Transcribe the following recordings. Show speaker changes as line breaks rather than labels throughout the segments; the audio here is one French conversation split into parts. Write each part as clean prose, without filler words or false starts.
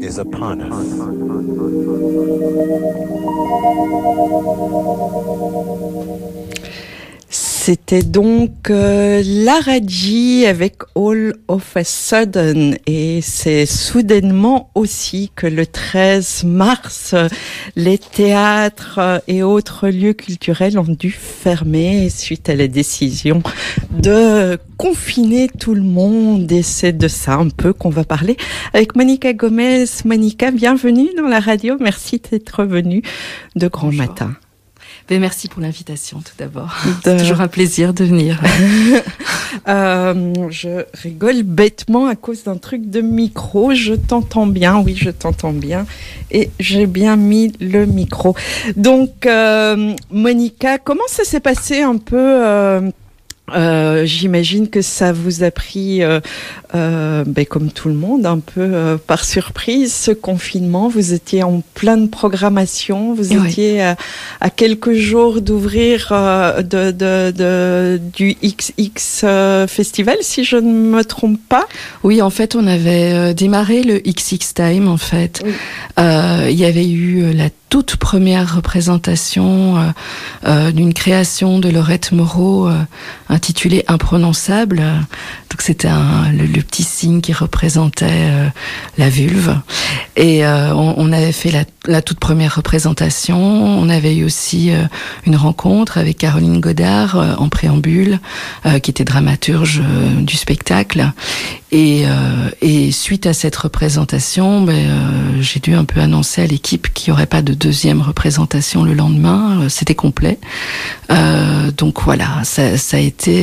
is upon us.
C'était donc Lara G avec All of a Sudden, et c'est soudainement aussi que le 13 mars, les théâtres et autres lieux culturels ont dû fermer suite à la décision de confiner tout le monde, et c'est de ça un peu qu'on va parler avec Monica Gomez. Monica, bienvenue dans la radio, merci d'être venue de Grand Matin.
Mais merci pour l'invitation tout d'abord. C'est toujours un plaisir de venir.
Je rigole bêtement à cause d'un truc de micro. Je t'entends bien, oui, je t'entends bien. Et j'ai bien mis le micro. Donc, Monica, comment ça s'est passé un peu j'imagine que ça vous a pris, comme tout le monde, un peu par surprise, ce confinement. Vous étiez en pleine programmation, vous étiez à quelques jours d'ouvrir du XX Festival, si je ne me trompe pas.
Oui, en fait, on avait démarré le XX Time, en fait. Oui. Il y avait eu la toute première représentation d'une création de Laurette Moreau intitulée Imprononçable. Donc c'était le petit signe qui représentait la vulve. Et on avait fait la toute première représentation. On avait eu aussi une rencontre avec Caroline Godard en préambule, qui était dramaturge du spectacle. Et suite à cette représentation, j'ai dû un peu annoncer à l'équipe qu'il n'y aurait pas de deuxième représentation le lendemain. C'était complet. Donc voilà, ça a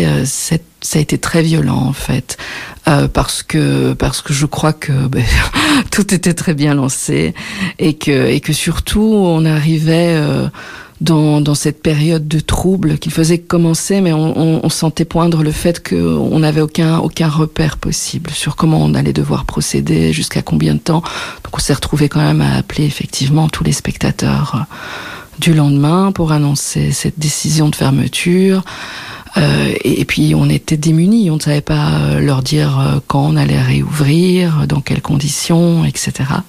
été très violent en fait, parce que je crois que tout était très bien lancé, et que surtout on arrivait dans cette période de trouble qu'il faisait commencer, mais on sentait poindre le fait qu'on n'avait aucun repère possible sur comment on allait devoir procéder, jusqu'à combien de temps. Donc on s'est retrouvé quand même à appeler effectivement tous les spectateurs du lendemain pour annoncer cette décision de fermeture. Et puis on était démunis, on ne savait pas leur dire quand on allait réouvrir, dans quelles conditions, etc.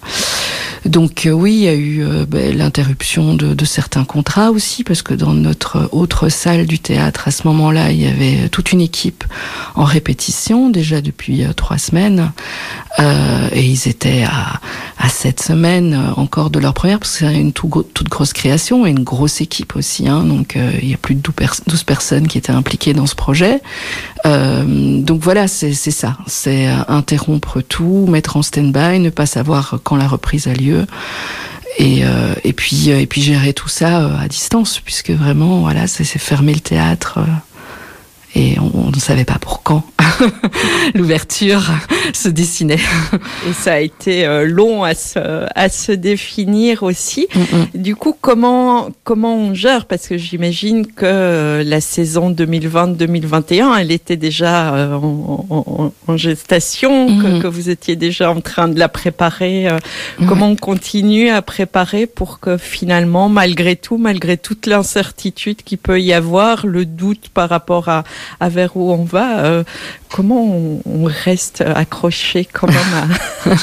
Donc oui, il y a eu l'interruption de certains contrats aussi, parce que dans notre autre salle du théâtre, à ce moment-là, il y avait toute une équipe en répétition, déjà depuis 3 semaines, et ils étaient à 7 semaines encore de leur première, parce que c'est une toute grosse création, et une grosse équipe aussi, hein, donc il y a plus de 12 personnes qui étaient impliquées dans ce projet. Donc voilà, c'est ça, c'est interrompre tout, mettre en stand-by, ne pas savoir quand la reprise a lieu, et puis gérer tout ça à distance, puisque vraiment voilà, c'est fermer le théâtre, et on ne savait pas pour quand l'ouverture se dessinait.
Et ça a été long à se définir aussi. Du coup, comment on gère? Parce que j'imagine que la saison 2020-2021, elle était déjà en gestation, que vous étiez déjà en train de la préparer. Comment on continue à préparer pour que finalement, malgré toute l'incertitude qu'il peut y avoir, le doute par rapport à vers où on va, comment on reste accroché quand même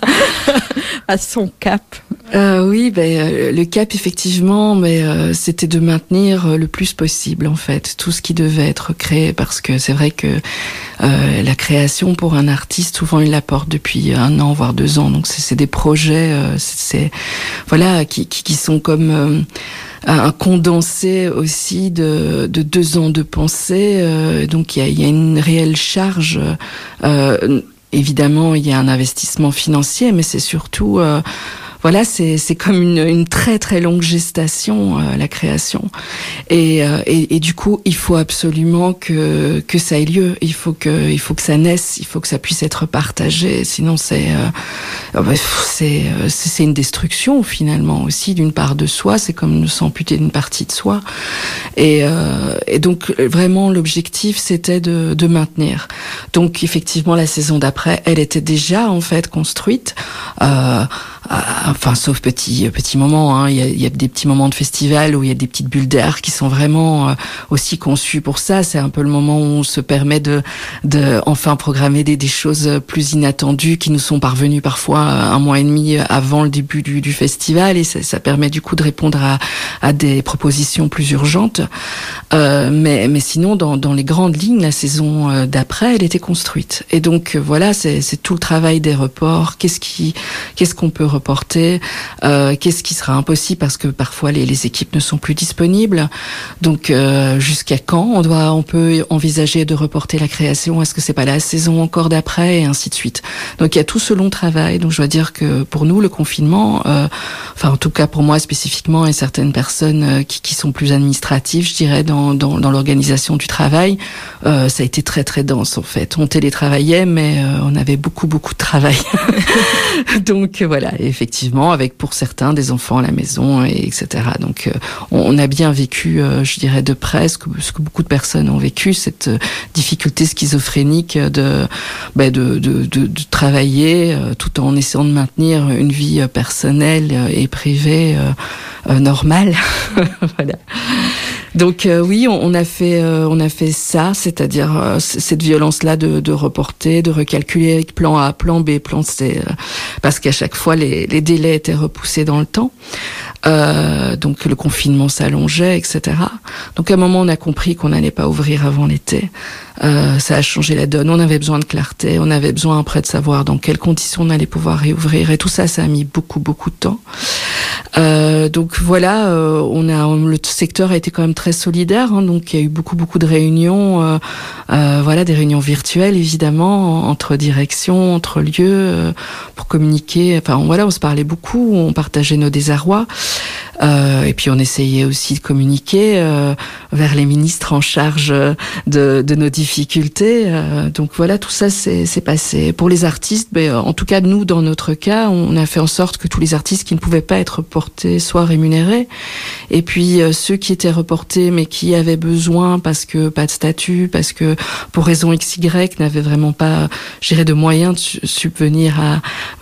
à son cap?
Oui, le cap effectivement, mais c'était de maintenir le plus possible en fait tout ce qui devait être créé, parce que c'est vrai que la création pour un artiste, souvent il la porte depuis 1 an voire 2 ans, donc c'est des projets, voilà, qui sont comme un condensé aussi de 2 ans de pensée, donc il y a une réelle charge. Évidemment, il y a un investissement financier, mais c'est surtout voilà, c'est comme une très très longue gestation, la création, et du coup il faut absolument que ça ait lieu, il faut que ça naisse, il faut que ça puisse être partagé, sinon c'est une destruction finalement aussi d'une part de soi, c'est comme s'amputer d'une partie de soi, et donc vraiment l'objectif c'était de maintenir. Donc effectivement la saison d'après, elle était déjà en fait construite. Enfin, sauf petits moments, hein. Il y a des petits moments de festival où il y a des petites bulles d'air qui sont vraiment aussi conçues pour ça. C'est un peu le moment où on se permet de enfin programmer des choses plus inattendues qui nous sont parvenues parfois un mois et demi avant le début du festival, et ça permet du coup de répondre à des propositions plus urgentes. Mais sinon, dans les grandes lignes, la saison d'après, elle était construite. Et donc voilà, c'est tout le travail des reports. Qu'est-ce qu'on peut reporter, qu'est-ce qui sera impossible parce que parfois les équipes ne sont plus disponibles. Donc jusqu'à quand on peut envisager de reporter la création? Est-ce que c'est pas la saison encore d'après, et ainsi de suite. Donc il y a tout ce long travail. Donc je dois dire que pour nous le confinement, enfin en tout cas pour moi spécifiquement, et certaines personnes qui sont plus administratives, je dirais dans l'organisation du travail, ça a été très très dense en fait. On télétravaillait, mais on avait beaucoup de travail. Donc voilà, et effectivement avec pour certains des enfants à la maison, et etc. Donc on a bien vécu, je dirais de près ce que beaucoup de personnes ont vécu, cette difficulté schizophrénique de travailler tout en essayant de maintenir une vie personnelle et privée normale. Voilà. Donc oui, on a fait ça, c'est-à-dire cette violence-là de reporter, de recalculer avec plan A, plan B, plan C, parce qu'à chaque fois les délais étaient repoussés dans le temps. Donc le confinement s'allongeait, etc. Donc à un moment on a compris qu'on n'allait pas ouvrir avant l'été. Ça a changé la donne. On avait besoin de clarté, on avait besoin après de savoir dans quelles conditions on allait pouvoir réouvrir, et tout ça a mis beaucoup de temps. Donc voilà, le secteur a été quand même très solidaire, hein, donc il y a eu beaucoup de réunions, voilà, des réunions virtuelles évidemment entre directions, entre lieux, pour communiquer. Enfin voilà, on se parlait beaucoup, on partageait nos désarrois. Et puis on essayait aussi de communiquer vers les ministres en charge de nos difficultés. Donc voilà, tout ça c'est passé. Pour les artistes, en tout cas nous dans notre cas, on a fait en sorte que tous les artistes qui ne pouvaient pas être reportés soient rémunérés. Et puis ceux qui étaient reportés mais qui avaient besoin parce que pas de statut, parce que pour raison XY n'avaient vraiment pas, je dirais, de moyens de subvenir à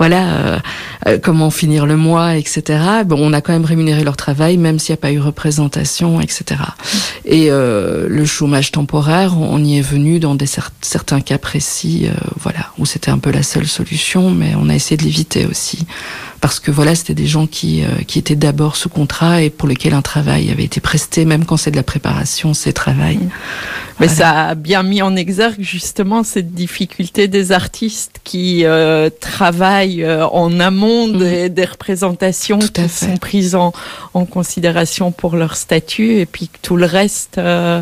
comment finir le mois, etc. Bon, on a quand même rémunéré leur travail, même s'il n'y a pas eu représentation, etc. Et le chômage temporaire, on y est venu dans certains cas précis, voilà, où c'était un peu la seule solution, mais on a essayé de l'éviter aussi. Parce que voilà, c'était des gens qui étaient d'abord sous contrat et pour lesquels un travail avait été presté, même quand c'est de la préparation, c'est travail.
Mais voilà. Ça a bien mis en exergue justement cette difficulté des artistes qui travaillent en amont des représentations qui sont prises en considération pour leur statut, et puis que tout le reste,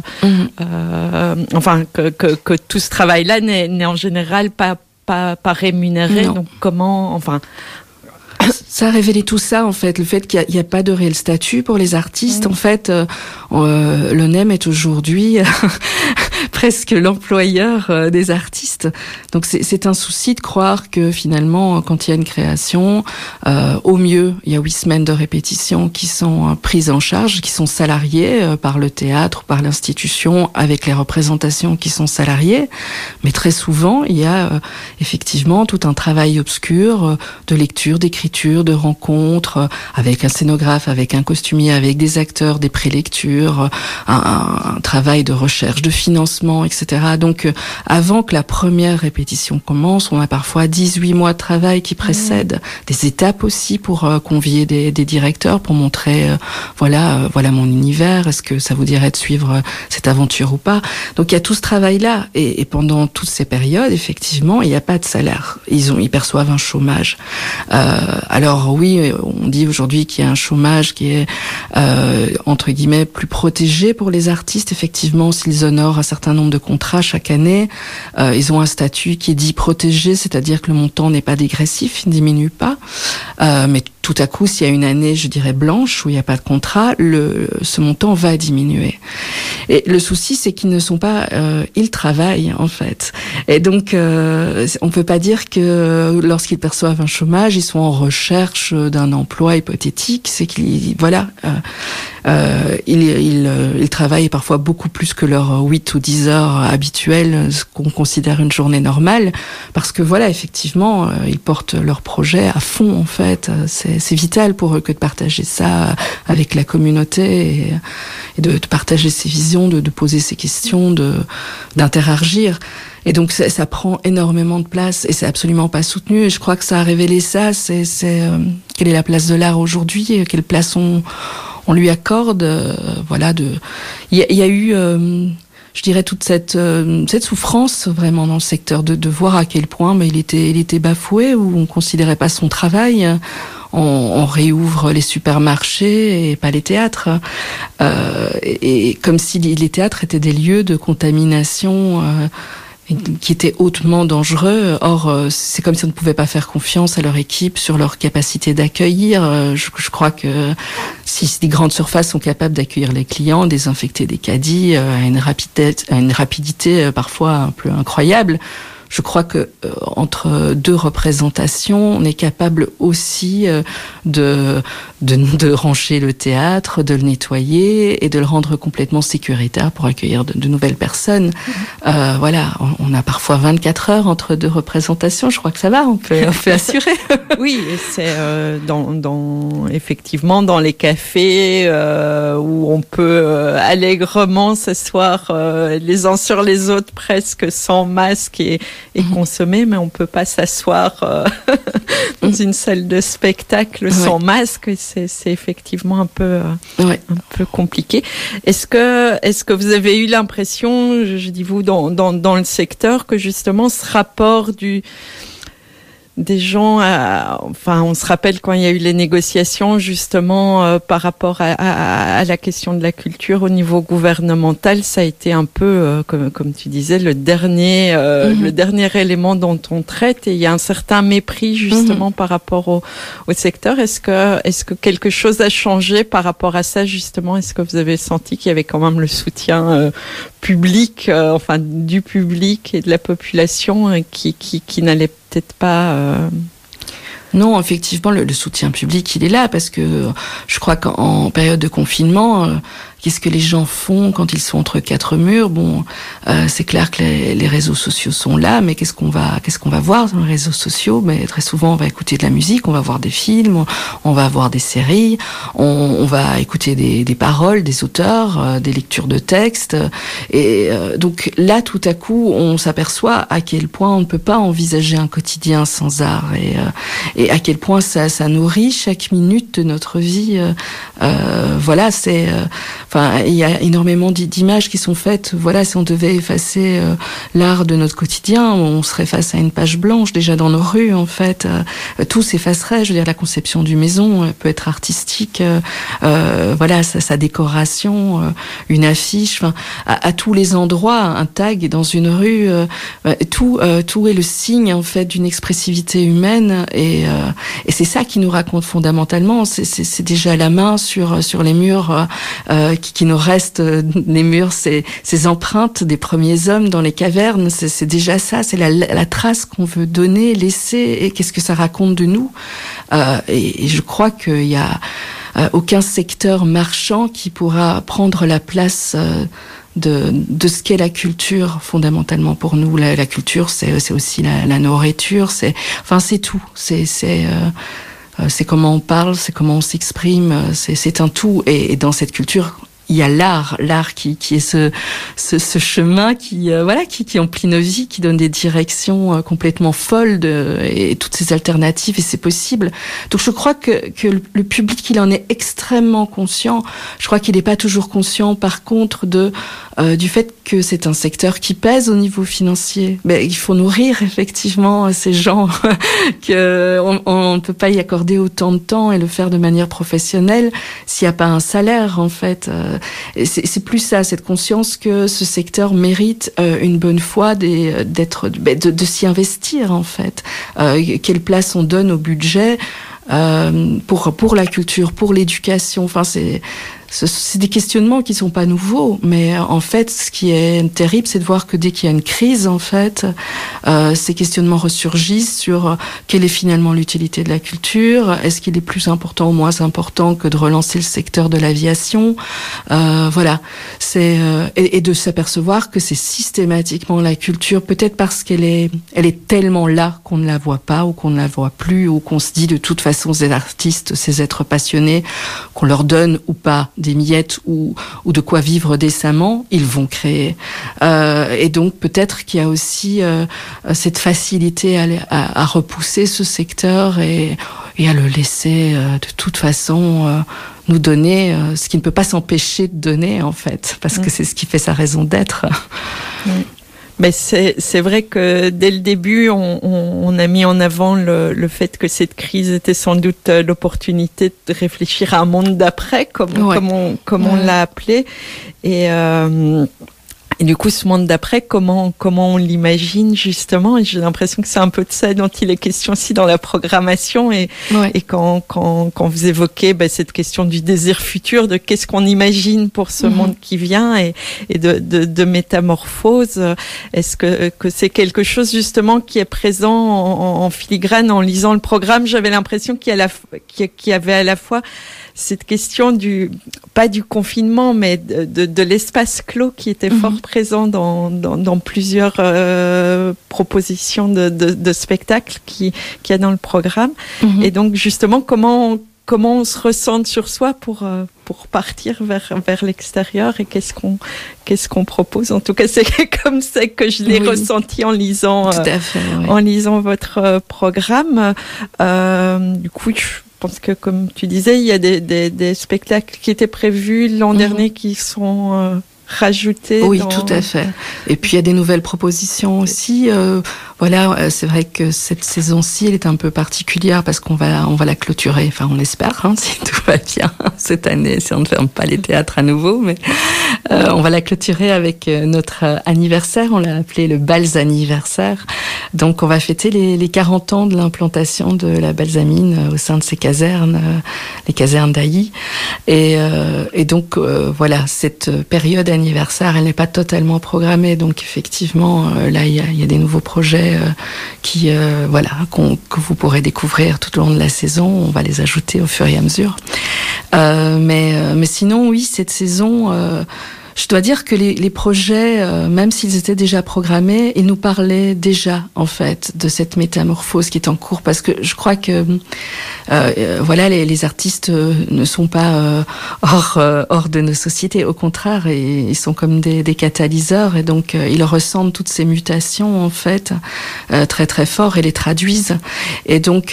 enfin que tout ce travail-là n'est en général pas rémunéré. Non. Donc comment, enfin.
Ça a révélé tout ça, en fait, le fait qu'il n'y a pas de réel statut pour les artistes. En fait, l'ONEM est aujourd'hui presque l'employeur des artistes. Donc c'est un souci de croire que finalement, quand il y a une création, au mieux, il y a 8 semaines de répétition qui sont prises en charge, qui sont salariées par le théâtre, par l'institution, avec les représentations qui sont salariées. Mais très souvent, il y a effectivement tout un travail obscur de lecture, d'écriture, de rencontres, avec un scénographe, avec un costumier, avec des acteurs, des prélectures, un travail de recherche, de financement, etc. Donc, avant que la première répétition commence, on a parfois 18 mois de travail qui précèdent, des étapes aussi pour convier des directeurs, pour montrer, voilà mon univers, est-ce que ça vous dirait de suivre cette aventure ou pas? Donc, il y a tout ce travail-là. Et pendant toutes ces périodes, effectivement, il n'y a pas de salaire. Ils perçoivent un chômage. Alors oui, on dit aujourd'hui qu'il y a un chômage qui est entre guillemets plus protégé pour les artistes. Effectivement, s'ils honorent un certain nombre de contrats chaque année, ils ont un statut qui est dit protégé, c'est-à-dire que le montant n'est pas dégressif, il ne diminue pas. Mais tout à coup, s'il y a une année, je dirais blanche, où il n'y a pas de contrat, ce montant va diminuer. Et le souci, c'est qu'ils ne sont pas, ils travaillent en fait. Et donc, on peut pas dire que lorsqu'ils perçoivent un chômage, ils sont en recherche d'un emploi hypothétique. C'est qu'ils, ils travaillent parfois beaucoup plus que leurs 8 ou 10 heures habituelles, ce qu'on considère une journée normale, parce que voilà, effectivement, ils portent leur projet à fond en fait. fait. C'est vital pour eux que de partager ça avec la communauté et de partager ses visions, de poser ses questions, d'interagir. Et donc ça prend énormément de place et c'est absolument pas soutenu. Et je crois que ça a révélé ça. Quelle est la place de l'art aujourd'hui? Quelle place on lui accorde? Voilà. Il y a eu, je dirais, toute cette souffrance vraiment dans le secteur de voir à quel point il était bafoué, où on considérait pas son travail. On réouvre les supermarchés et pas les théâtres. Et comme si les théâtres étaient des lieux de contamination qui étaient hautement dangereux. Or, c'est comme si on ne pouvait pas faire confiance à leur équipe sur leur capacité d'accueillir. Je crois que si des grandes surfaces sont capables d'accueillir les clients, désinfecter des caddies à une rapidité parfois un peu incroyable, je crois que entre deux représentations, on est capable aussi de ranger le théâtre, de le nettoyer et de le rendre complètement sécuritaire pour accueillir de nouvelles personnes. Voilà, on a parfois 24 heures entre deux représentations. Je crois que ça va, on peut assurer.
Oui, c'est effectivement dans les cafés où on peut allègrement s'asseoir les uns sur les autres presque sans masque et consommer, mais on peut pas s'asseoir dans une salle de spectacle sans masque. C'est effectivement un peu compliqué. Est-ce que vous avez eu l'impression, je dis vous dans le secteur, que justement ce rapport des gens, on se rappelle quand il y a eu les négociations justement par rapport à la question de la culture au niveau gouvernemental, ça a été un peu, comme tu disais, le dernier élément dont on traite, et il y a un certain mépris justement par rapport au secteur. Est-ce que quelque chose a changé par rapport à ça justement? Est-ce que vous avez senti qu'il y avait quand même le soutien public, du public et de la population qui n'allait peut-être pas...
Non, effectivement, le soutien public, il est là, parce que je crois qu'en période de confinement, qu'est-ce que les gens font quand ils sont entre quatre murs? Bon, c'est clair que les réseaux sociaux sont là, mais qu'est-ce qu'on va voir dans les réseaux sociaux? Mais très souvent, on va écouter de la musique, on va voir des films, on va voir des séries, on va écouter des paroles, des auteurs, des lectures de textes. Et donc là, tout à coup, on s'aperçoit à quel point on ne peut pas envisager un quotidien sans art, et à quel point ça nourrit chaque minute de notre vie. Voilà, il y a énormément d'images qui sont faites. Voilà, si on devait effacer l'art de notre quotidien, on serait face à une page blanche déjà dans nos rues. En fait, tout s'effacerait. Je veux dire, la conception du maison peut être artistique. Voilà, sa décoration, une affiche, à tous les endroits, un tag dans une rue. Tout est le signe en fait d'une expressivité humaine, et c'est ça qui nous raconte fondamentalement. C'est déjà la main sur les murs. Qui nous reste des murs, ces empreintes des premiers hommes dans les cavernes, c'est déjà ça, c'est la trace qu'on veut donner, laisser, et qu'est-ce que ça raconte de nous. Et je crois qu'il y a aucun secteur marchand qui pourra prendre la place de ce qu'est la culture fondamentalement pour nous. La culture, c'est aussi la nourriture, c'est tout, c'est comment on parle, c'est comment on s'exprime, c'est un tout. Et dans cette culture, il y a l'art qui est ce chemin qui emplit nos vies, qui donne des directions complètement folles et toutes ces alternatives, et c'est possible. Donc je crois que le public, il en est extrêmement conscient. Je crois qu'il n'est pas toujours conscient, par contre, du fait que c'est un secteur qui pèse au niveau financier. Mais il faut nourrir effectivement ces gens, on ne peut pas y accorder autant de temps et le faire de manière professionnelle s'il n'y a pas un salaire en fait. C'est plus ça, cette conscience que ce secteur mérite une bonne fois de s'y investir en fait. Quelle place on donne au budget pour la culture, pour l'éducation. c'est des questionnements qui sont pas nouveaux, mais en fait, ce qui est terrible, c'est de voir que dès qu'il y a une crise, en fait, ces questionnements ressurgissent sur quelle est finalement l'utilité de la culture. Est-ce qu'il est plus important ou moins important que de relancer le secteur de l'aviation? Voilà, et de s'apercevoir que c'est systématiquement la culture, peut-être parce qu'elle est tellement là qu'on ne la voit pas ou qu'on ne la voit plus, ou qu'on se dit de toute façon ces artistes, ces êtres passionnés, qu'on leur donne ou pas des miettes ou de quoi vivre décemment, ils vont créer. Et donc peut-être qu'il y a aussi cette facilité à repousser ce secteur et à le laisser de toute façon nous donner ce qui ne peut pas s'empêcher de donner, en fait, parce que c'est ce qui fait sa raison d'être.
Mais c'est vrai que dès le début, on a mis en avant le fait que cette crise était sans doute l'opportunité de réfléchir à un monde d'après, comme on l'a appelé. Et du coup, ce monde d'après, comment on l'imagine justement? Et j'ai l'impression que c'est un peu de ça dont il est question aussi dans la programmation. Et quand vous évoquez cette question du désir futur, de qu'est-ce qu'on imagine pour ce monde qui vient et de métamorphose, est-ce que c'est quelque chose justement qui est présent en filigrane en lisant le programme? J'avais l'impression qu'il y avait à la fois cette question pas du confinement, mais de l'espace clos qui était fort présent dans plusieurs propositions de spectacles qu'il y a dans le programme. Et donc justement, comment on se ressent sur soi pour partir vers l'extérieur, et qu'est-ce qu'on propose? En tout cas, c'est comme ça que je l'ai ressenti en lisant en lisant votre programme. Du coup, je pense que, comme tu disais, il y a des spectacles qui étaient prévus l'an dernier qui sont rajoutés.
Oui, tout à fait. Et puis il y a des nouvelles propositions aussi. Voilà, c'est vrai que cette saison-ci, elle est un peu particulière parce qu'on va la clôturer. Enfin, on espère, si tout va bien cette année, si on ne ferme pas les théâtres à nouveau, mais on va la clôturer avec notre anniversaire. On l'a appelé le Balz anniversaire. Donc, on va fêter les 40 ans de l'implantation de la balsamine au sein de ces casernes, les casernes d'Ailly. Et donc, voilà, cette période anniversaire, elle n'est pas totalement programmée. Donc, effectivement, là, il y a des nouveaux projets que vous pourrez découvrir tout au long de la saison. On va les ajouter au fur et à mesure. Mais sinon, oui, cette saison, je dois dire que les projets, même s'ils étaient déjà programmés, ils nous parlaient déjà, en fait, de cette métamorphose qui est en cours, parce que je crois que les artistes ne sont pas hors de nos sociétés. Au contraire, ils sont comme des catalyseurs, et donc ils ressentent toutes ces mutations, en fait, très très fort, et les traduisent. Et donc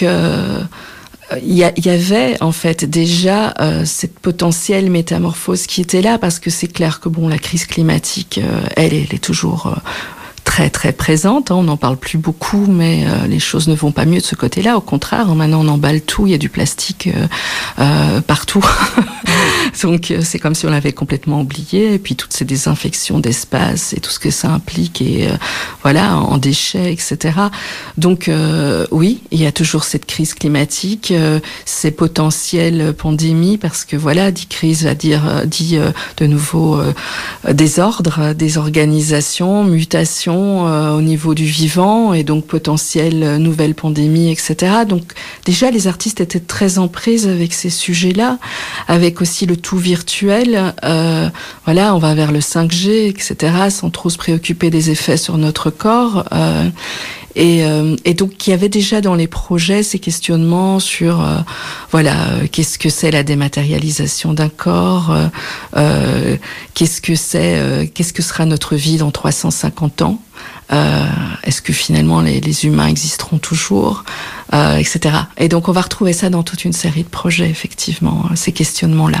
il y avait en fait déjà cette potentielle métamorphose qui était là, parce que c'est clair que la crise climatique, elle est toujours très très présente. On n'en parle plus beaucoup, mais les choses ne vont pas mieux de ce côté-là. Au contraire, maintenant on emballe tout, il y a du plastique partout. Donc c'est comme si on l'avait complètement oublié. Et puis toutes ces désinfections d'espace et tout ce que ça implique, et en déchets, etc. Donc oui, il y a toujours cette crise climatique, ces potentielles pandémies, parce que dit crise dit de nouveau désordre, désorganisation, mutation au niveau du vivant, et donc potentielle nouvelle pandémie, etc. Donc déjà les artistes étaient très en prise avec ces sujets-là, avec aussi le tout virtuel. On va vers le 5G, etc., sans trop se préoccuper des effets sur notre corps. Et donc, il y avait déjà dans les projets ces questionnements sur, qu'est-ce que c'est la dématérialisation d'un corps, qu'est-ce que sera notre vie dans 350 ans, est-ce que finalement les humains existeront toujours, etc. Et donc, on va retrouver ça dans toute une série de projets, effectivement, ces questionnements-là.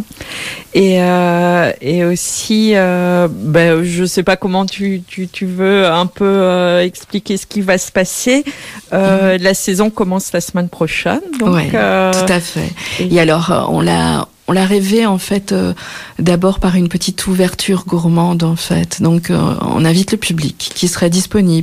Et aussi, je sais pas comment tu veux un peu expliquer ce qui va se passer. La saison commence la semaine prochaine. Donc,
tout à fait. Et alors, on l'a rêvé en fait d'abord par une petite ouverture gourmande en fait. Donc on invite le public qui serait disponible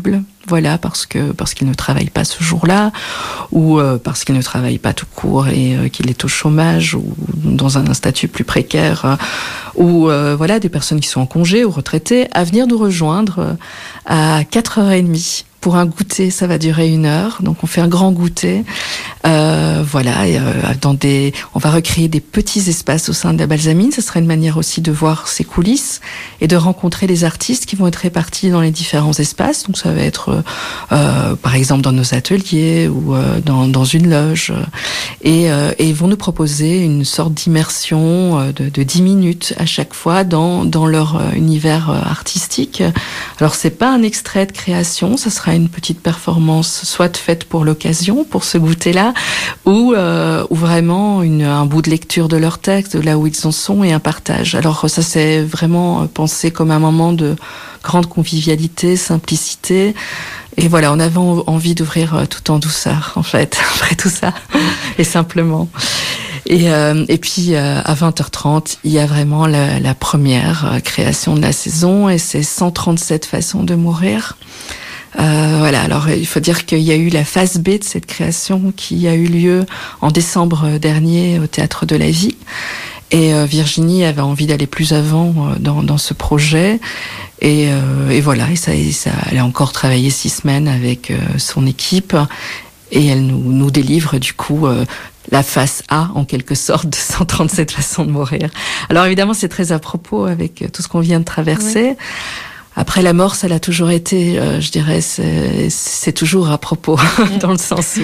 voilà, parce qu'il ne travaille pas ce jour-là, ou parce qu'il ne travaille pas tout court et qu'il est au chômage ou dans un statut plus précaire, ou voilà, des personnes qui sont en congé ou retraitées, à venir nous rejoindre à 4h30. Pour un goûter, ça va durer 1 heure. Donc, on fait un grand goûter. Voilà. Et, on va recréer des petits espaces au sein de la Balsamine. Ce sera une manière aussi de voir ses coulisses et de rencontrer les artistes qui vont être répartis dans les différents espaces. Donc, ça va être, par exemple, dans nos ateliers ou dans une loge. Et ils vont nous proposer une sorte d'immersion de 10 minutes à chaque fois dans leur univers artistique. Alors, c'est pas un extrait de création. Ça sera une petite performance soit faite pour l'occasion, pour ce goûter-là, ou vraiment un bout de lecture de leur texte, de là où ils en sont, et un partage. Alors ça, c'est vraiment pensé comme un moment de grande convivialité, simplicité. Et voilà, on avait envie d'ouvrir tout en douceur, en fait, après tout ça, et simplement. Et puis à 20h30, il y a vraiment la première création de la saison, et c'est 137 façons de mourir. Voilà, alors il faut dire qu'il y a eu la phase B de cette création qui a eu lieu en décembre dernier au Théâtre de la Vie. Et Virginie avait envie d'aller plus avant dans ce projet. Et voilà, elle a encore travaillé 6 semaines avec son équipe. Et elle nous délivre du coup la face A, en quelque sorte, de 137 façons de mourir. Alors évidemment, c'est très à propos avec tout ce qu'on vient de traverser. Oui. Après, la mort, ça l'a toujours été, je dirais, c'est toujours à propos, dans le sens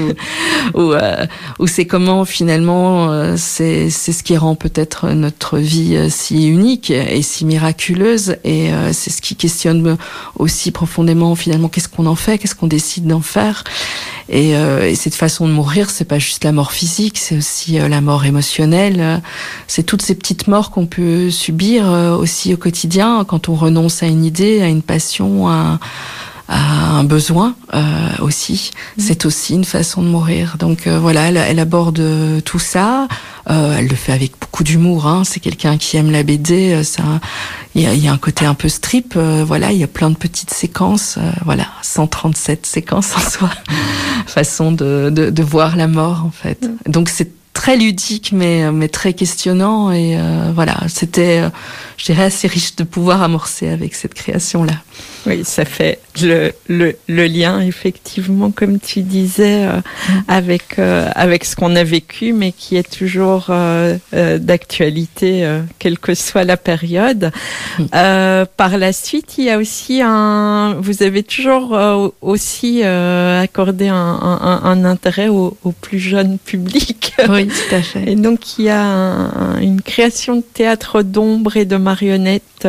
où c'est comment, finalement, c'est ce qui rend peut-être notre vie si unique et si miraculeuse, et c'est ce qui questionne aussi profondément, finalement, qu'est-ce qu'on en fait, qu'est-ce qu'on décide d'en faire. Et cette façon de mourir, c'est pas juste la mort physique, c'est aussi la mort émotionnelle. C'est toutes ces petites morts qu'on peut subir aussi au quotidien quand on renonce à une idée, à une passion, à un besoin aussi. C'est aussi une façon de mourir. Donc voilà, elle aborde tout ça. Elle le fait avec beaucoup d'humour. Hein. C'est quelqu'un qui aime la BD. Il y a un côté un peu strip. Voilà, il y a plein de petites séquences. Voilà, 137 séquences en soi. Façon de voir la mort, en fait. Donc c'est très ludique, mais très questionnant. Et voilà, c'était, je dirais, assez riche de pouvoir amorcer avec cette création-là.
Oui, ça fait le lien, effectivement, comme tu disais, avec ce qu'on a vécu, mais qui est toujours d'actualité, quelle que soit la période. Par la suite, il y a aussi vous avez toujours aussi accordé un intérêt au plus jeune public.
Oui, tout à fait.
Et donc, il y a une création de théâtre d'ombre et de marionnettes.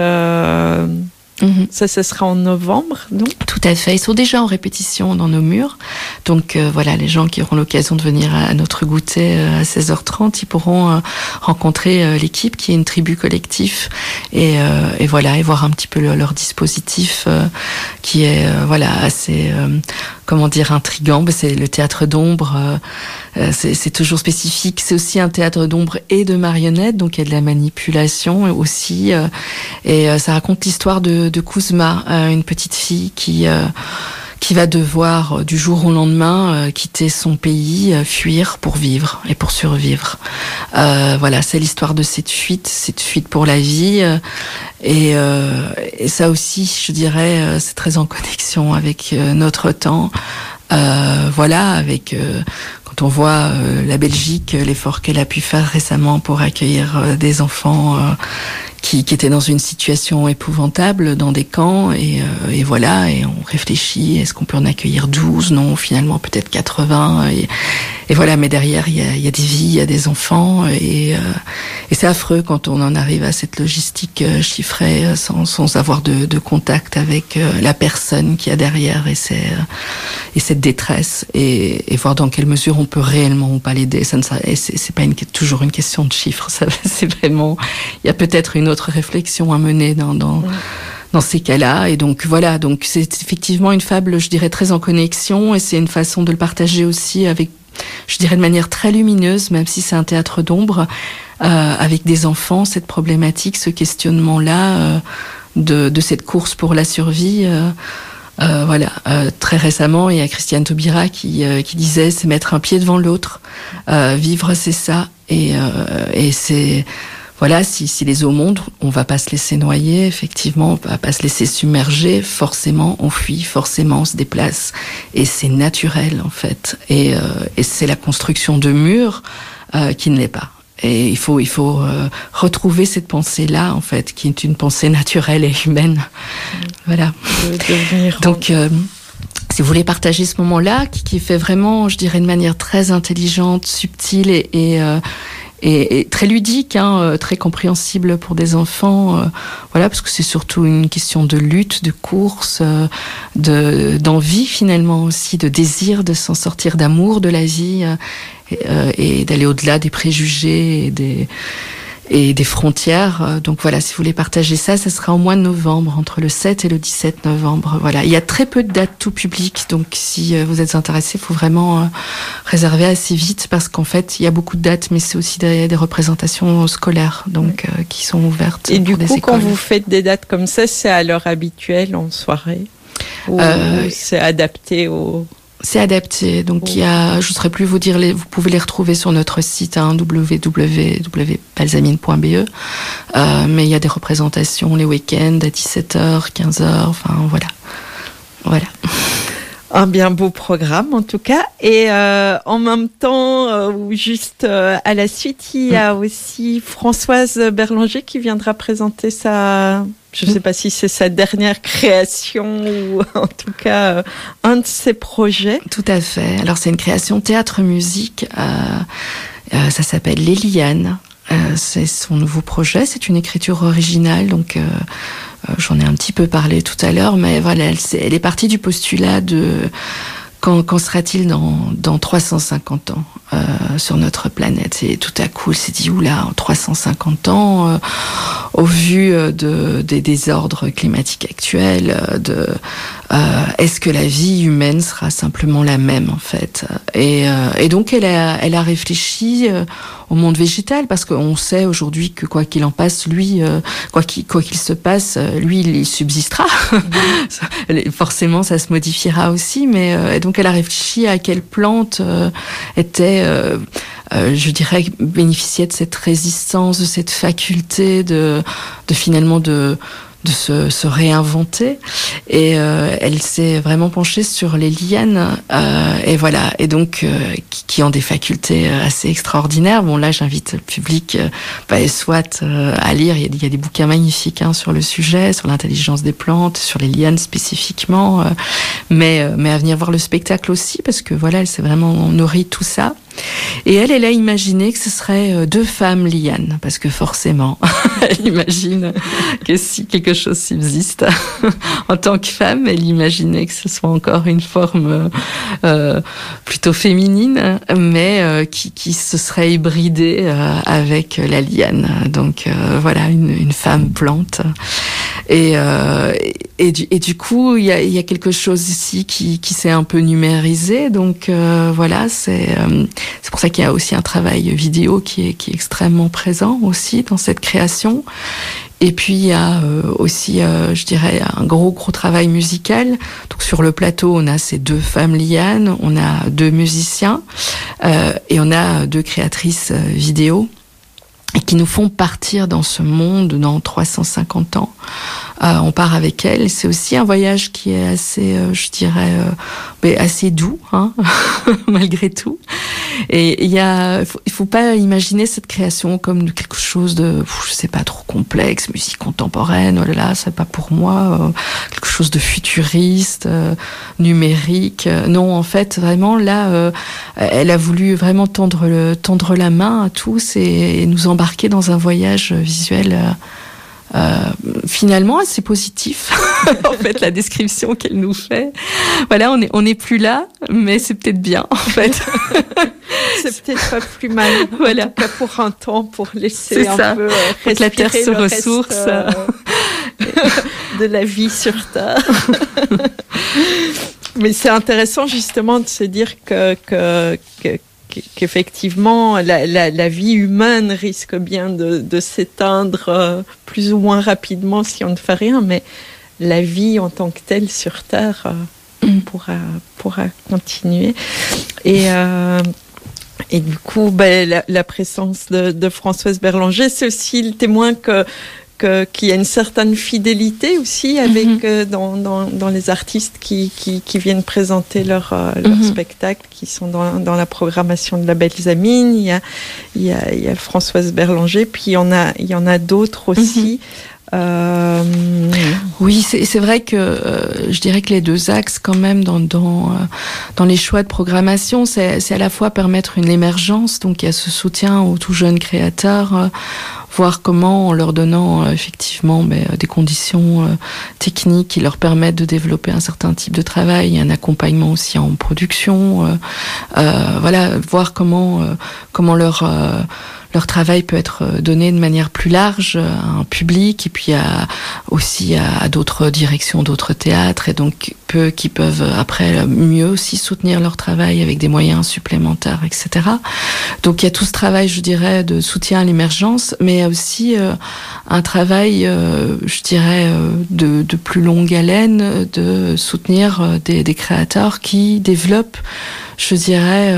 Ça, ce sera en novembre, donc.
Tout à fait. Ils sont déjà en répétition dans nos murs. Donc, voilà, les gens qui auront l'occasion de venir à notre goûter à 16h30, ils pourront rencontrer l'équipe qui est une tribu collectif et voilà, et voir un petit peu leur dispositif qui est, voilà, assez, comment dire, intriguant. C'est le théâtre d'ombre. C'est toujours spécifique. C'est aussi un théâtre d'ombre et de marionnettes, donc il y a de la manipulation aussi. Et ça raconte l'histoire de Kuzma, une petite fille qui va devoir du jour au lendemain quitter son pays, fuir pour vivre et pour survivre. Voilà, c'est l'histoire de cette fuite pour la vie. Et ça aussi, je dirais, c'est très en connexion avec notre temps. Voilà, avec quand on voit la Belgique, l'effort qu'elle a pu faire récemment pour accueillir des enfants qui étaient dans une situation épouvantable dans des camps, et voilà, et on réfléchit, est-ce qu'on peut en accueillir 12? Non, finalement peut-être 80, et voilà, mais derrière il y a des vies, il y a des enfants, et c'est affreux quand on en arrive à cette logistique chiffrée sans avoir de contact avec la personne qui a derrière, et cette détresse, et voir dans quelle mesure on peut réellement ou pas l'aider. C'est pas toujours une question de chiffres, ça, c'est vraiment, il y a peut-être une autre réflexion à mener dans ces cas-là. Et donc voilà, donc c'est effectivement une fable, je dirais, très en connexion, et c'est une façon de le partager aussi avec, je dirais, de manière très lumineuse, même si c'est un théâtre d'ombre, avec des enfants, cette problématique, ce questionnement-là de cette course pour la survie. Très récemment, il y a Christiane Taubira qui disait c'est mettre un pied devant l'autre, vivre c'est ça, et c'est voilà, si les eaux montent, on va pas se laisser noyer, effectivement, on va pas se laisser submerger, forcément on fuit, forcément on se déplace, et c'est naturel en fait, et c'est la construction de murs qui ne l'est pas. Et il faut retrouver cette pensée-là, en fait, qui est une pensée naturelle et humaine. Voilà. Donc, si vous voulez partager ce moment-là, qui fait vraiment, je dirais, de manière très intelligente, subtile et très ludique, très compréhensible pour des enfants, voilà, parce que c'est surtout une question de lutte, de course, d'envie finalement aussi, de désir de s'en sortir, d'amour de la vie, et d'aller au-delà des préjugés et des frontières. Donc voilà, si vous voulez partager ça sera au mois de novembre, entre le 7 et le 17 novembre. Voilà, il y a très peu de dates tout public, donc si vous êtes intéressé, il faut vraiment réserver assez vite, parce qu'en fait, il y a beaucoup de dates, mais c'est aussi des représentations scolaires, donc qui sont ouvertes. Et
du coup, quand vous faites des dates comme ça, c'est à l'heure habituelle, en soirée, ou c'est adapté au...
C'est adapté, donc il y a, je ne saurais plus vous dire, vous pouvez les retrouver sur notre site, www.balsamine.be, mais il y a des représentations les week-ends à 17h, 15h, enfin voilà.
Un bien beau programme en tout cas, et en même temps, ou juste à la suite, il y a aussi Françoise Berlanger qui viendra présenter je ne sais pas si c'est sa dernière création ou en tout cas un de ses projets.
Tout à fait. Alors c'est une création théâtre-musique, ça s'appelle Les Lianes. C'est son nouveau projet, c'est une écriture originale, donc j'en ai un petit peu parlé tout à l'heure, mais voilà, elle est partie du postulat de qu'en sera-t-il dans 350 ans sur notre planète. Et tout à coup, elle s'est dit, oula, en 350 ans, au vu des désordres climatiques actuels, est-ce que la vie humaine sera simplement la même, en fait? Et donc, elle a réfléchi au monde végétal, parce qu'on sait aujourd'hui que quoi qu'il en passe, lui, quoi qu'il se passe, lui, il subsistera. Forcément, ça se modifiera aussi, mais donc elle a réfléchi à quelle plante était, je dirais, bénéficiait de cette résistance, de cette faculté de finalement de se réinventer, et elle s'est vraiment penchée sur les lianes, et voilà, et donc qui ont des facultés assez extraordinaires. Bon, là j'invite le public soit à lire, il y a des bouquins magnifiques sur le sujet, sur l'intelligence des plantes, sur les lianes spécifiquement, mais à venir voir le spectacle aussi, parce que voilà, elle s'est vraiment nourrie de tout ça. Et elle a imaginé que ce serait 2 femmes lianes, parce que forcément, elle imagine que si quelque chose subsiste, en tant que femme, elle imaginait que ce soit encore une forme plutôt féminine, mais qui se serait hybridée avec la liane. Donc voilà, une femme plante. Et du coup, il y a quelque chose ici qui s'est un peu numérisé. Donc voilà, c'est pour ça qu'il y a aussi un travail vidéo qui est extrêmement présent aussi dans cette création. Et puis il y a aussi, je dirais, un gros travail musical. Donc sur le plateau, on a ces 2 femmes lianes, on a 2 musiciens, et on a 2 créatrices vidéo, et qui nous font partir dans ce monde dans 350 ans. On part avec elle. C'est aussi un voyage qui est assez, je dirais, assez doux, malgré tout. Et il faut pas imaginer cette création comme quelque chose de, je sais pas, trop complexe, musique contemporaine, oh là là, c'est pas pour moi, quelque chose de futuriste, numérique. Non, en fait, vraiment, là, elle a voulu vraiment tendre la main à tous et nous embarquer dans un voyage visuel finalement assez positif. En fait, la description qu'elle nous fait, voilà, on n'est plus là, mais c'est peut-être bien, en fait.
C'est peut-être pas plus mal.
Voilà.
En tout cas pour un temps, pour laisser un peu
respirer que la Terre se ressource
de la vie sur Terre. Mais c'est intéressant justement de se dire qu'effectivement la vie humaine risque bien de s'éteindre plus ou moins rapidement si on ne fait rien, mais la vie en tant que telle sur Terre pourra continuer. Et du coup, la présence de Françoise Berlanger, c'est aussi le témoin qu'il y a une certaine fidélité aussi avec dans les artistes qui viennent présenter leur spectacle, qui sont dans la programmation de la Belzamine. Il y a Françoise Berlanger, puis il y en a d'autres aussi.
Oui, c'est vrai que je dirais que les deux axes quand même dans les choix de programmation, c'est à la fois permettre une émergence, donc il y a ce soutien aux tout jeunes créateurs, voir comment, en leur donnant effectivement des conditions techniques qui leur permettent de développer un certain type de travail, un accompagnement aussi en production, voilà, voir comment leur travail peut être donné de manière plus large à un public et puis aussi à d'autres directions, d'autres théâtres, et donc qui peuvent après mieux aussi soutenir leur travail avec des moyens supplémentaires, etc. Donc il y a tout ce travail, je dirais, de soutien à l'émergence, mais aussi un travail, je dirais, de plus longue haleine, de soutenir des créateurs qui développent, je dirais,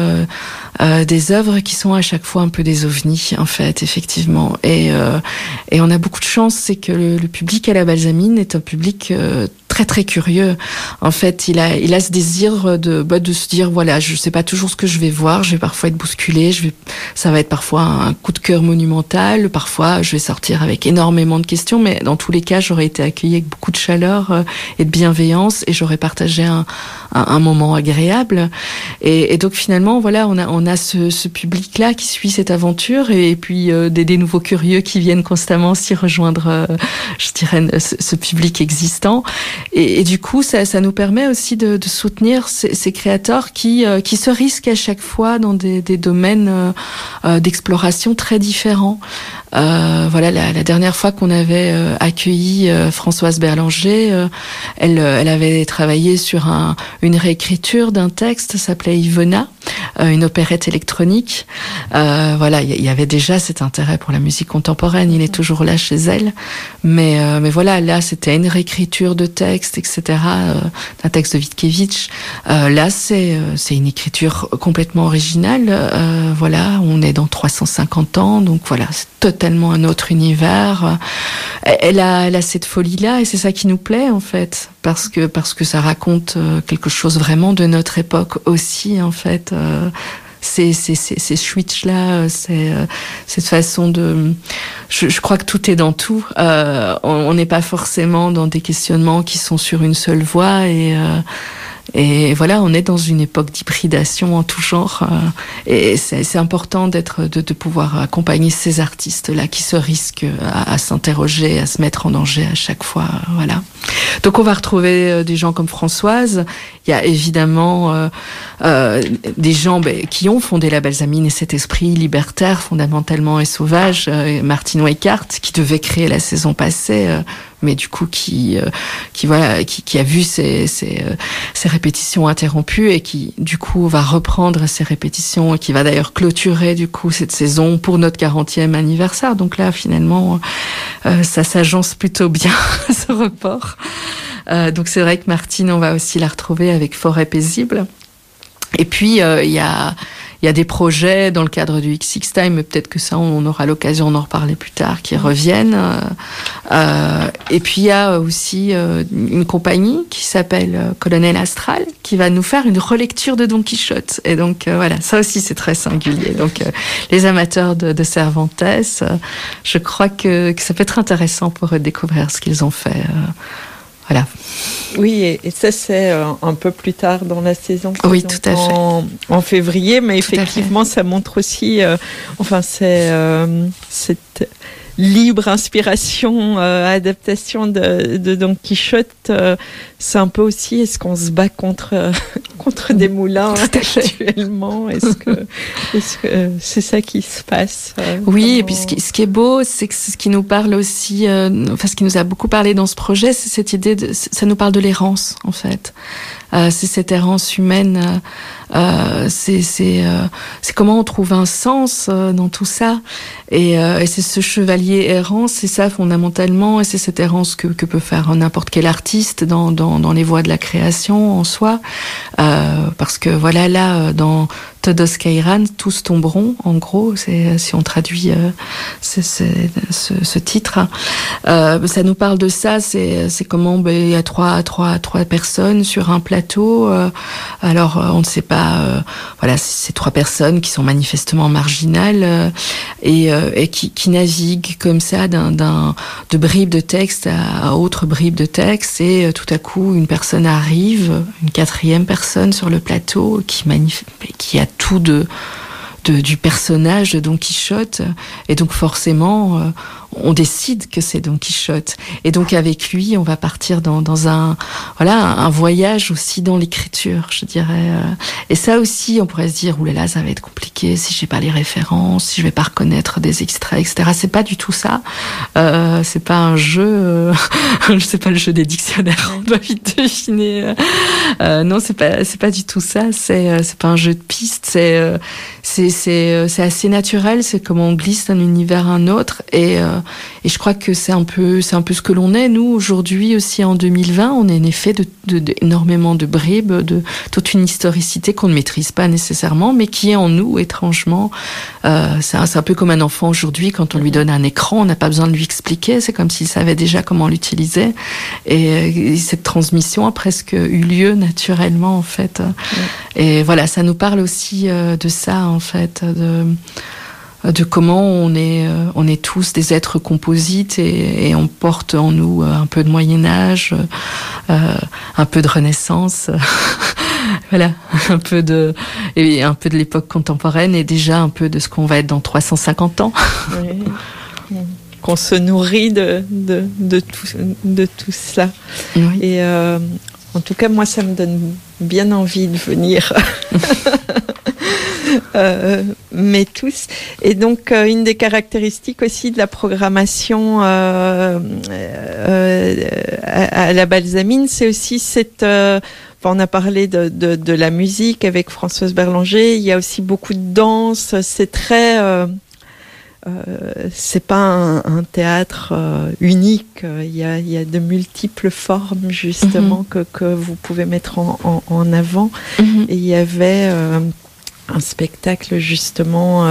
des œuvres qui sont à chaque fois un peu des ovnis, en fait, effectivement. Et on a beaucoup de chance, c'est que le public à la Belzamine est un public très très curieux. En fait, il a ce désir de se dire, voilà, je sais pas toujours ce que je vais voir, je vais parfois être bousculé, ça va être parfois un coup de cœur monumental, parfois je vais sortir avec énormément de questions, mais dans tous les cas, j'aurais été accueillie avec beaucoup de chaleur et de bienveillance, et j'aurais partagé un moment agréable. Et donc finalement, voilà, on a ce public-là qui suit cette aventure, et puis des nouveaux curieux qui viennent constamment s'y rejoindre, je dirais, ce public existant. Et du coup, ça nous permet aussi de soutenir ces créateurs qui se risquent à chaque fois dans des domaines d'exploration très différents. Voilà, la dernière fois qu'on avait accueilli Françoise Berlanger, elle avait travaillé sur une réécriture d'un texte, ça s'appelait Ivona, une opérette électronique. Voilà, il y avait déjà cet intérêt pour la musique contemporaine, il est toujours là chez elle, mais voilà, là c'était une réécriture de texte, etc., d'un texte de Witkiewicz. Là c'est une écriture complètement originale. Voilà, on est dans 350 ans, donc voilà, c'est totalement un autre univers. Elle a cette folie-là, et c'est ça qui nous plaît, en fait, parce que ça raconte quelque chose vraiment de notre époque aussi, en fait. Ces switches-là, cette façon de... Je crois que tout est dans tout. On n'est pas forcément dans des questionnements qui sont sur une seule voie, et voilà, on est dans une époque d'hybridation en tout genre, et c'est important de pouvoir accompagner ces artistes-là qui se risquent à s'interroger, à se mettre en danger à chaque fois, voilà. Donc on va retrouver des gens comme Françoise. Il y a évidemment des gens qui ont fondé la Belzamine et cet esprit libertaire fondamentalement et sauvage. Martin Weikart, qui devait créer la saison passée, mais du coup qui a vu ses répétitions interrompues, et qui du coup va reprendre ces répétitions, et qui va d'ailleurs clôturer du coup cette saison pour notre 40e anniversaire. Donc là finalement ça s'agence plutôt bien ce report. Donc c'est vrai que Martine, on va aussi la retrouver avec Forêt paisible. Et puis il y a des projets dans le cadre du XX Time, mais peut-être que ça, on aura l'occasion d'en reparler plus tard, qui reviennent. Et puis il y a aussi une compagnie qui s'appelle Colonel Astral, qui va nous faire une relecture de Don Quichotte. Et donc voilà, ça aussi c'est très singulier. Donc les amateurs de Cervantes, je crois que ça peut être intéressant pour eux de découvrir ce qu'ils ont fait. Voilà.
Oui, et ça c'est un peu plus tard dans la saison.
Oui, tout à fait.
En février, mais effectivement, ça montre aussi, cette libre inspiration, adaptation de Don Quichotte. C'est un peu aussi, est-ce qu'on se bat contre des moulins actuellement? Est-ce que c'est ça qui se passe?
Oui, et puis ce qui est beau, c'est que ce qui nous parle aussi, ce qui nous a beaucoup parlé dans ce projet, c'est cette idée ça nous parle de l'errance, en fait. c'est cette errance humaine, c'est comment on trouve un sens dans tout ça, et c'est ce chevalier errant, c'est ça fondamentalement, et c'est cette errance que peut faire n'importe quel artiste dans les voies de la création en soi, parce que voilà, là dans Todos caerán, tous tomberont, en gros, c'est si on traduit ce titre. Ça nous parle de ça, c'est comment il y a trois personnes sur un plateau. Alors on ne sait pas, voilà, ces trois personnes qui sont manifestement marginales et qui naviguent comme ça de bribes de texte à autre bribe de texte, et tout à coup une personne arrive, une quatrième personne sur le plateau qui a tout du personnage de Don Quichotte, et donc forcément on décide que c'est Don Quichotte, et donc avec lui on va partir dans un voyage aussi dans l'écriture, je dirais, et ça aussi on pourrait se dire oulala, ça va être compliqué si j'ai pas les références, si je vais pas reconnaître des extraits, etc. C'est pas du tout ça, c'est pas un jeu, c'est pas le jeu des dictionnaires, on doit vite deviner, non, c'est pas du tout ça, c'est pas un jeu de pistes, c'est assez naturel, c'est comment on glisse d'un univers à un autre, et je crois que c'est un peu ce que l'on est, nous, aujourd'hui aussi en 2020, on est en effet énormément de bribes, de toute une historicité qu'on ne maîtrise pas nécessairement, mais qui est en nous, étrangement. C'est un peu comme un enfant aujourd'hui, quand on lui donne un écran, on n'a pas besoin de lui expliquer, c'est comme s'il savait déjà comment l'utiliser, et cette transmission a presque eu lieu naturellement, en fait. Et voilà, ça nous parle aussi de ça, en fait, de comment on est tous des êtres composites, et on porte en nous un peu de Moyen-Âge, un peu de Renaissance, voilà, un peu de l'époque contemporaine, et déjà un peu de ce qu'on va être dans 350 ans.
Oui. Qu'on se nourrit de tout cela. Oui. Et en tout cas, moi, ça me donne bien envie de venir. Mais tous. Et donc, une des caractéristiques aussi de la programmation à la Balsamine, c'est aussi on a parlé de la musique avec Françoise Berlanger. Il y a aussi beaucoup de danse. C'est très... c'est pas un théâtre unique. Il y a de multiples formes justement que vous pouvez mettre en avant. Et il y avait un spectacle justement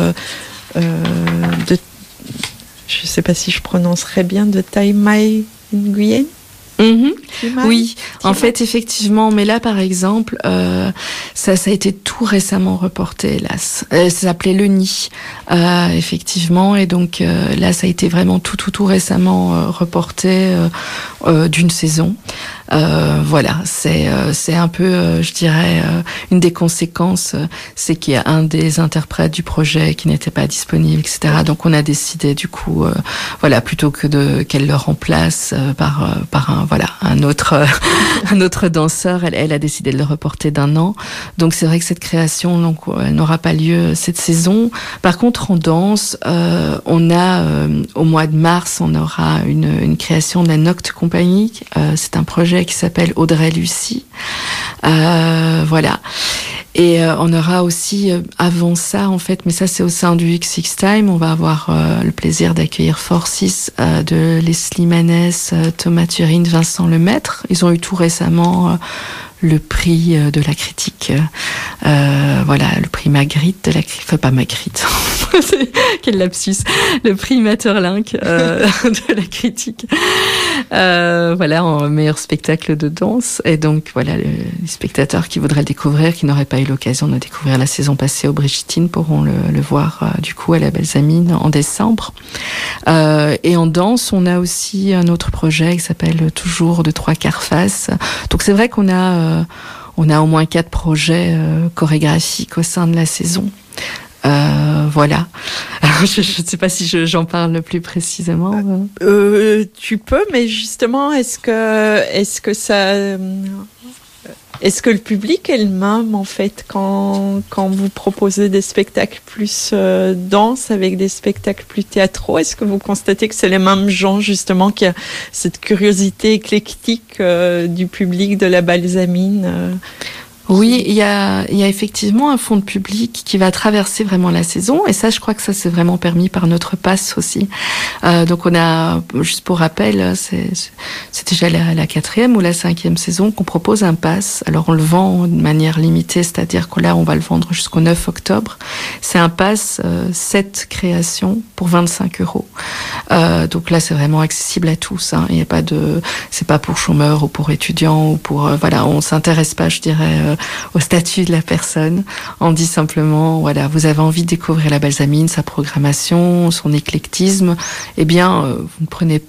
je sais pas si je prononcerai bien, de Tai Mai Nguyen.
Oui, en fait, effectivement, mais là, par exemple, ça a été tout récemment reporté, hélas. Ça s'appelait Le Nid, effectivement, et donc là, ça a été vraiment tout récemment reporté d'une saison. Voilà, c'est un peu, je dirais, une des conséquences, c'est qu'il y a un des interprètes du projet qui n'était pas disponible, etc. Donc on a décidé du coup, voilà, plutôt que qu'elle le remplace par un autre danseur, elle a décidé de le reporter d'1 an. Donc c'est vrai que cette création, donc, elle n'aura pas lieu cette saison. Par contre, en danse, on a au mois de mars, on aura une création de la Nocte Compagnie. C'est un projet qui s'appelle Audrey Lucie. Voilà. Et on aura aussi, avant ça, en fait, mais ça c'est au sein du XX Time, on va avoir le plaisir d'accueillir Forcis de Leslie Manès, Thomas Turin, Vincent Lemaître. Ils ont eu tout récemment le prix de la critique, voilà, le prix Magritte de la critique, enfin pas Magritte, quel lapsus, le prix Maeterlinck de la critique, voilà, en meilleur spectacle de danse. Et donc voilà, les spectateurs qui voudraient le découvrir, qui n'auraient pas eu l'occasion de le découvrir la saison passée au Brigitine, pourront le voir du coup à la Balsamine en décembre. Et en danse, on a aussi un autre projet qui s'appelle Toujours de 3/4 face. Donc c'est vrai qu'on a au moins 4 projets chorégraphiques au sein de la saison. Voilà. Alors, je ne sais pas si j'en parle plus précisément.
Tu peux, mais justement, est-ce que ça... Est-ce que le public est le même, en fait, quand vous proposez des spectacles plus danse avec des spectacles plus théâtraux? Est-ce que vous constatez que c'est les mêmes gens, justement, qui a cette curiosité éclectique du public de la Balsamine
Oui, il y a effectivement un fond de public qui va traverser vraiment la saison, et ça, je crois que ça c'est vraiment permis par notre pass aussi. Donc on a, juste pour rappel, c'est déjà la 4e ou la 5e saison qu'on propose un pass. Alors on le vend de manière limitée, c'est-à-dire que là on va le vendre jusqu'au 9 octobre. C'est un pass 7 créations pour 25 €. Donc là c'est vraiment accessible à tous. Il y a pas de, c'est pas pour chômeurs ou pour étudiants ou pour voilà, on s'intéresse pas, je dirais, au statut de la personne. On dit simplement, voilà, vous avez envie de découvrir la Balsamine, sa programmation, son éclectisme. Eh bien, vous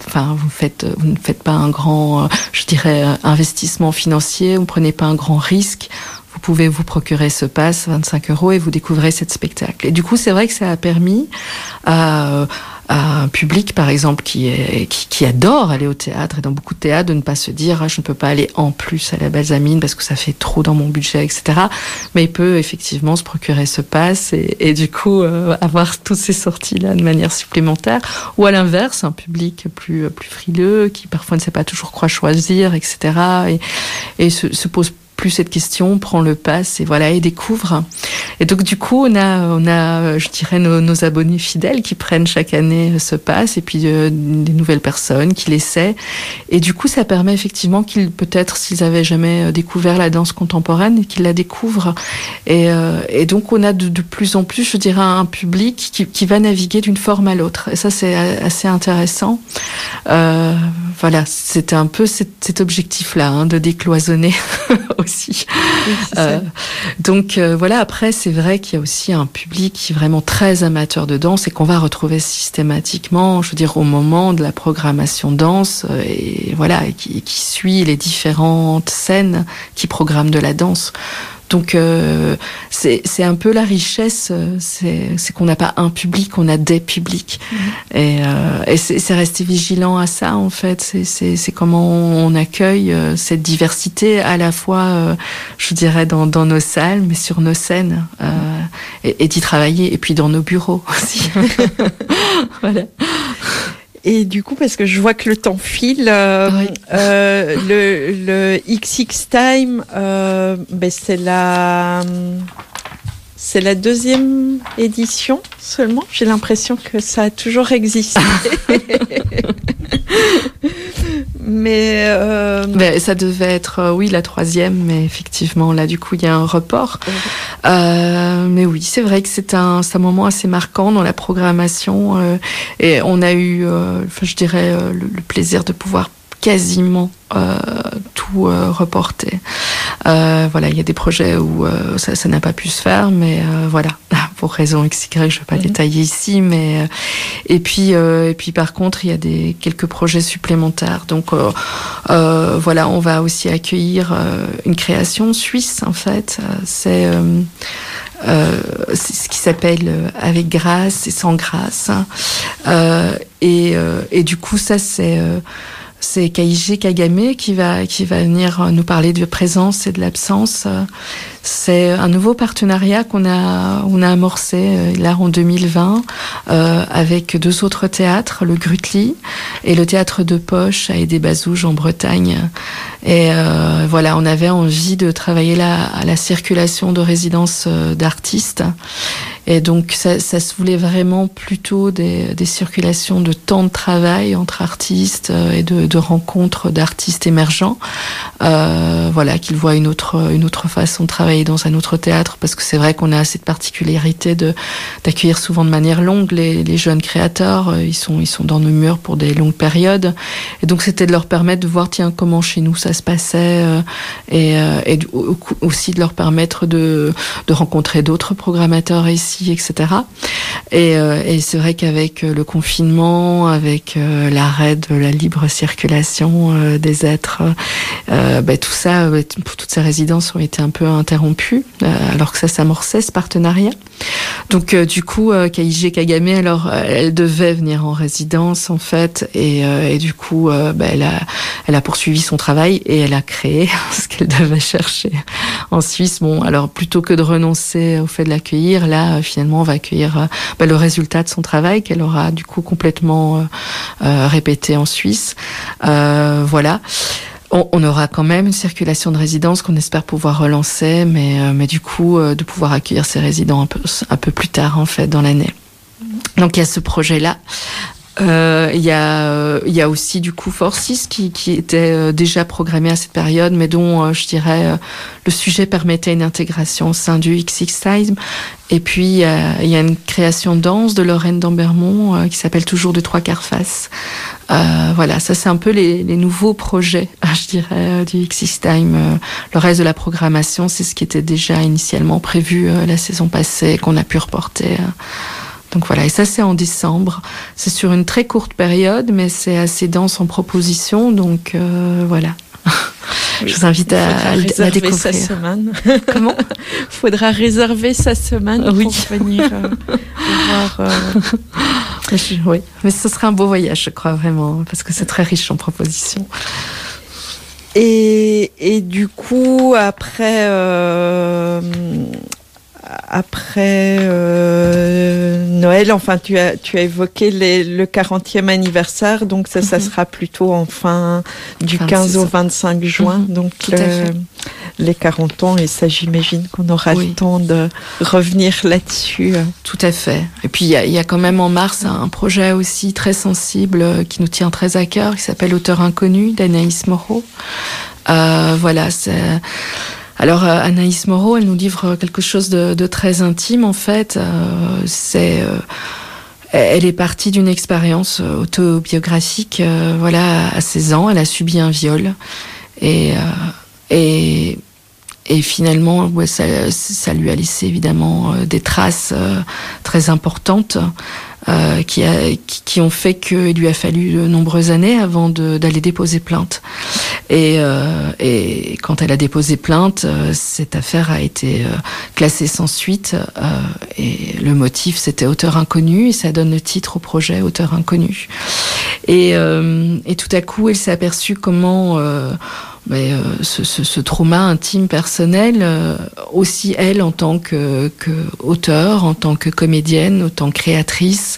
ne faites pas un grand, je dirais, investissement financier. Vous ne prenez pas un grand risque. Vous pouvez vous procurer ce pass, 25 € et vous découvrez ce spectacle. Et du coup, c'est vrai que ça a permis à un public, par exemple, qui adore aller au théâtre, et dans beaucoup de théâtres, de ne pas se dire, je ne peux pas aller en plus à la Balsamine parce que ça fait trop dans mon budget, etc. Mais il peut effectivement se procurer ce pass et du coup avoir toutes ces sorties-là de manière supplémentaire. Ou à l'inverse, un public plus frileux, qui parfois ne sait pas toujours quoi choisir, etc. Et se pose plus cette question, prend le pass et voilà, et découvre. Et donc du coup, on a, je dirais, nos abonnés fidèles qui prennent chaque année ce pass, et puis des nouvelles personnes qui l'essaient. Et du coup, ça permet effectivement qu'ils, peut-être, s'ils avaient jamais découvert la danse contemporaine, qu'ils la découvrent. Et donc, on a de plus en plus, je dirais, un public qui va naviguer d'une forme à l'autre. Et ça, c'est assez intéressant. Voilà, c'était un peu cet objectif-là, de décloisonner aussi. Oui, donc voilà, après c'est vrai qu'il y a aussi un public qui est vraiment très amateur de danse et qu'on va retrouver systématiquement, je veux dire, au moment de la programmation danse, et voilà, qui suit les différentes scènes qui programment de la danse. Donc c'est un peu la richesse, c'est qu'on n'a pas un public, on a des publics. Et c'est rester vigilant à ça, en fait. C'est comment on accueille cette diversité à la fois, je dirais, dans nos salles, mais sur nos scènes, et d'y travailler, et puis dans nos bureaux aussi. Voilà.
Et du coup, parce que je vois que le temps file, oui. Le XX Time, c'est la 2e édition seulement. J'ai l'impression que ça a toujours existé. Mais
ça devait être, oui, la 3e, mais effectivement, là, du coup, il y a un report. Mais oui, c'est vrai que c'est un moment assez marquant dans la programmation, et on a eu, je dirais, le plaisir de pouvoir quasiment tout reporter. Voilà, il y a des projets où ça n'a pas pu se faire, mais voilà, pour raison XY, je ne vais pas détailler ici, mais et puis par contre, il y a quelques projets supplémentaires. Donc voilà, on va aussi accueillir une création suisse, en fait. C'est ce qui s'appelle Avec grâce et sans grâce. Et du coup, ça c'est Kaige Kagame qui va venir nous parler de présence et de l'absence. C'est un nouveau partenariat on a amorcé là en 2020 avec 2 autres théâtres, le Grutli et le théâtre de Poche à Aidé-Bazouges en Bretagne. Et voilà, on avait envie de travailler la circulation de résidence d'artistes. Et donc ça se voulait vraiment plutôt des circulations de temps de travail entre artistes et de rencontres d'artistes émergents. Voilà, qu'ils voient une autre façon de travailler dans un autre théâtre, parce que c'est vrai qu'on a cette particularité d'accueillir souvent de manière longue les jeunes créateurs. Ils sont dans nos murs pour des longues périodes. Et donc c'était de leur permettre de voir, tiens, comment chez nous ça se passait, et aussi de leur permettre de rencontrer d'autres programmateurs ici, etc. Et c'est vrai qu'avec le confinement, avec l'arrêt de la libre circulation des êtres, tout ça, toutes ces résidences ont été un peu interrompues, alors que ça s'amorçait, ce partenariat. Donc du coup, Kaige Kagame, alors elle devait venir en résidence en fait, et du coup, elle a poursuivi son travail et elle a créé ce qu'elle devait chercher en Suisse. Bon, alors plutôt que de renoncer au fait de l'accueillir, là finalement on va accueillir le résultat de son travail qu'elle aura du coup complètement répété en Suisse. Voilà. On aura quand même une circulation de résidence qu'on espère pouvoir relancer, mais du coup de pouvoir accueillir ces résidents un peu plus tard en fait dans l'année. Donc il y a ce projet-là. Il y a aussi du coup Forcis qui était déjà programmé à cette période, mais dont je dirais le sujet permettait une intégration au sein du XX Time. Et puis il y a une création danse de Lorraine d'Ambermont qui s'appelle Toujours de trois quarts face. Voilà, ça c'est un peu les nouveaux projets, je dirais, du XX Time. Le reste de la programmation, c'est ce qui était déjà initialement prévu la saison passée, qu'on a pu reporter. Donc voilà, et ça c'est en décembre. C'est sur une très courte période, mais c'est assez dense en propositions, donc voilà.
Oui,
je vous invite à la découvrir.
Sa semaine.
Comment ?
Faudra réserver sa semaine pour venir voir.
Oui, mais ce sera un beau voyage, je crois vraiment, parce que c'est très riche en propositions.
Et du coup, après Noël, enfin tu as évoqué le 40e anniversaire, donc ça sera plutôt en fin du 15 au 25 juin, donc les 40 ans, et ça j'imagine qu'on aura le temps de revenir là-dessus.
Tout à fait. Et puis il y a quand même en mars un projet aussi très sensible qui nous tient très à cœur, qui s'appelle Auteur inconnu d'Anaïs Moreau. Voilà, c'est... Alors Anaïs Moreau, elle nous livre quelque chose de très intime en fait. Elle est partie d'une expérience autobiographique. Voilà, à 16 ans, elle a subi un viol et finalement, ça lui a laissé évidemment des traces très importantes qui ont fait qu'il lui a fallu de nombreuses années avant d'aller déposer plainte. Et quand elle a déposé plainte, cette affaire a été classée sans suite. Et le motif, c'était Auteur inconnu, et ça donne le titre au projet Auteur inconnu. Et tout à coup, elle s'est aperçue comment ce trauma intime personnel, aussi elle en tant que auteure, en tant que comédienne, en tant que créatrice,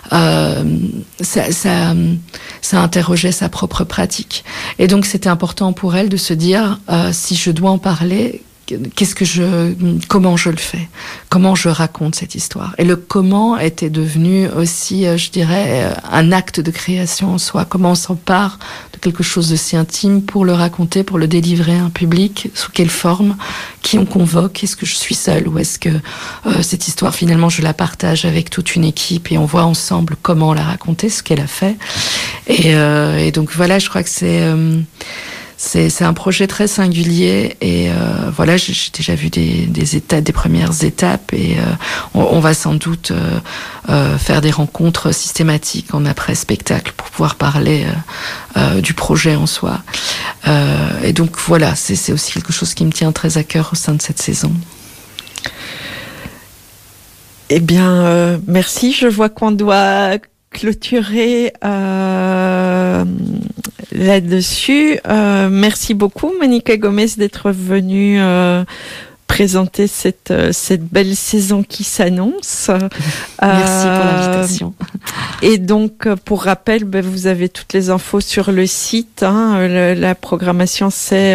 ça interrogeait sa propre pratique. Et donc c'était important pour elle de se dire si je dois en parler, comment je le fais, comment je raconte cette histoire. Et le comment était devenu aussi, je dirais, un acte de création en soi. Comment on s'empare de quelque chose de si intime pour le raconter, pour le délivrer à un public, sous quelle forme, qui on convoque, est-ce que je suis seule ou est-ce que cette histoire finalement je la partage avec toute une équipe et on voit ensemble comment la raconter, ce qu'elle a fait. Et donc voilà, je crois que c'est un projet très singulier et voilà, j'ai déjà vu des premières étapes et on va sans doute faire des rencontres systématiques en après-spectacle pour pouvoir parler du projet en soi. Et donc voilà, c'est aussi quelque chose qui me tient très à cœur au sein de cette saison.
Eh bien, merci. Je vois qu'on doit clôturer là-dessus. Merci beaucoup, Monica Gomez, d'être venue présenter cette belle saison qui s'annonce.
Merci pour l'invitation.
Et donc, pour rappel, vous avez toutes les infos sur le site. La programmation, c'est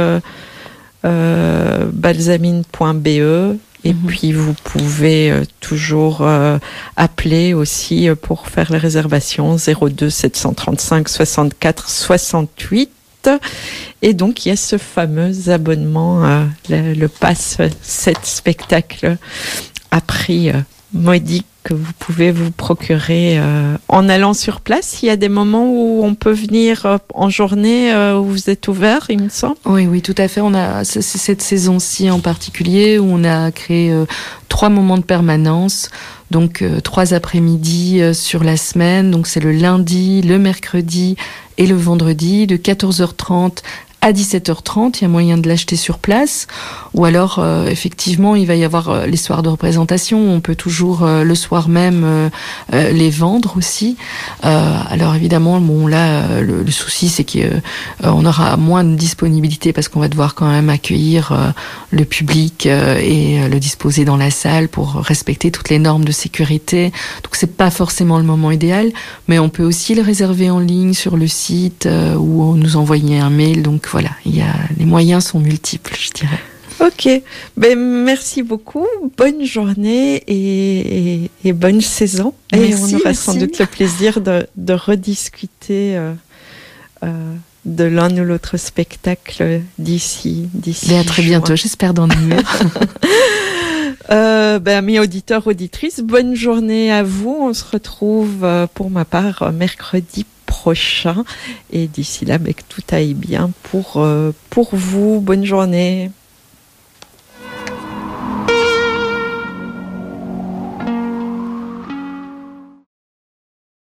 balsamine.be. Et puis, vous pouvez toujours appeler aussi pour faire les réservations 02 735 64 68. Et donc, il y a ce fameux abonnement, le pass 7 spectacles à prix modique que vous pouvez vous procurer en allant sur place. Il y a des moments où on peut venir en journée où vous êtes ouvert, il me semble.
Oui, tout à fait. On a cette saison-ci en particulier où on a créé 3 moments de permanence. Donc 3 après-midi sur la semaine. Donc c'est le lundi, le mercredi et le vendredi de 14h30 à 17h30, il y a moyen de l'acheter sur place. Ou alors, effectivement, il va y avoir les soirs de représentation. On peut toujours, le soir même, les vendre aussi. Alors évidemment, bon là, le souci, c'est qu'on aura moins de disponibilité parce qu'on va devoir quand même accueillir le public et le disposer dans la salle pour respecter toutes les normes de sécurité. Donc c'est pas forcément le moment idéal, mais on peut aussi le réserver en ligne sur le site ou nous envoyer un mail. Donc voilà, les moyens sont multiples, je dirais.
Ok, ben merci beaucoup, bonne journée et bonne saison. Et on aura sans doute le plaisir de rediscuter de l'un ou l'autre spectacle d'ici.
Et à très bientôt, j'espère dans le mur.
Mes auditeurs, auditrices, bonne journée à vous. On se retrouve pour ma part mercredi prochain. Et d'ici là, que tout aille bien pour vous. Bonne journée.